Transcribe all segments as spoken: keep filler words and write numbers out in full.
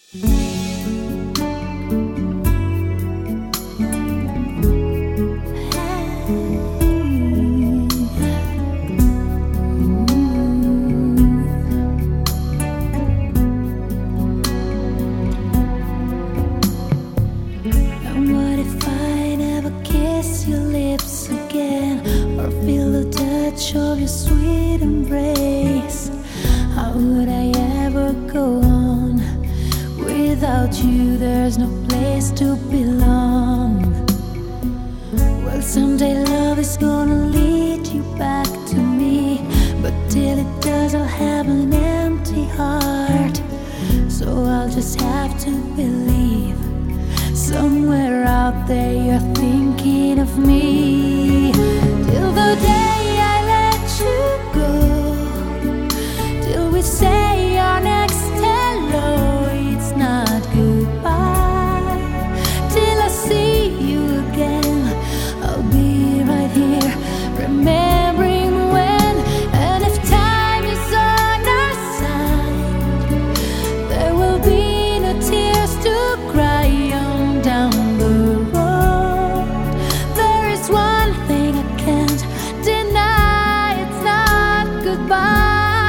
And what if I never kiss your lips again, or feel the touch of your sweet embrace? How would I ever go on? Without you, there's no place to belong. Well, someday love is gonna lead you back to me, but till it does, I'll have an empty heart. So I'll just have to believe somewhere out there you're thinking of me. Till the day I let you go, till we say our next hello, it's not goodbye. Till I see you again, I'll be right here, remembering when. And if time is on our side, there will be no tears to cry on down the road. There is one thing I can't deny, it's not goodbye.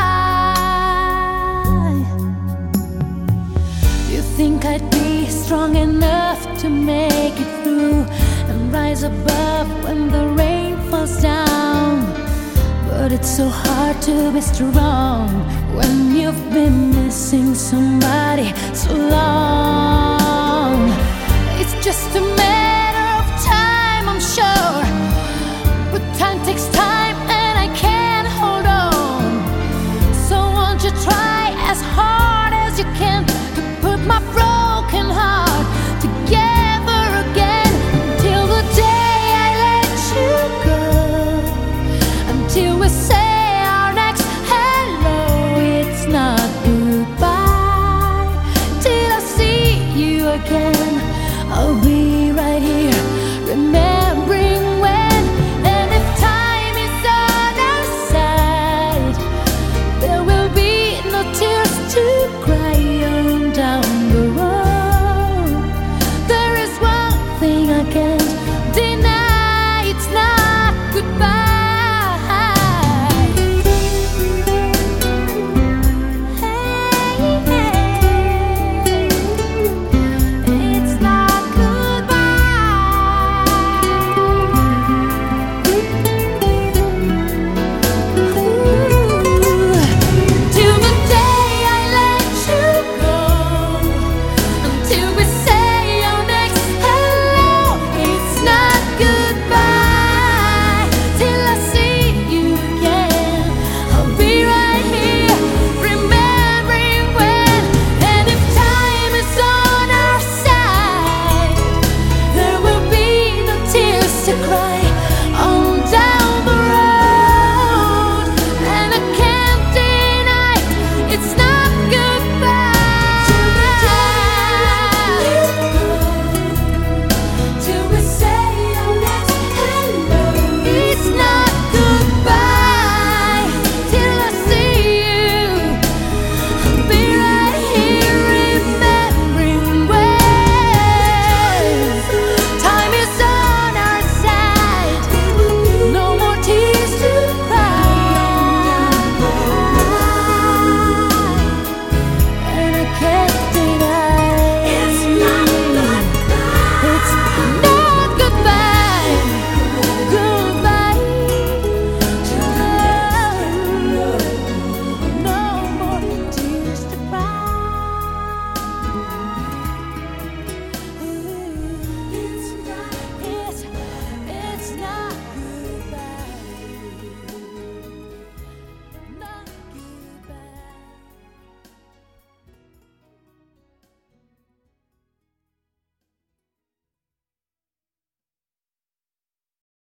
You think I'd be strong enough to make it through and rise above when the rain falls down, but it's so hard to be strong when you've been missing somebody so long. It's just a matter of time, I'm sure, but time takes time and I can't hold on. So won't you try as hard as you can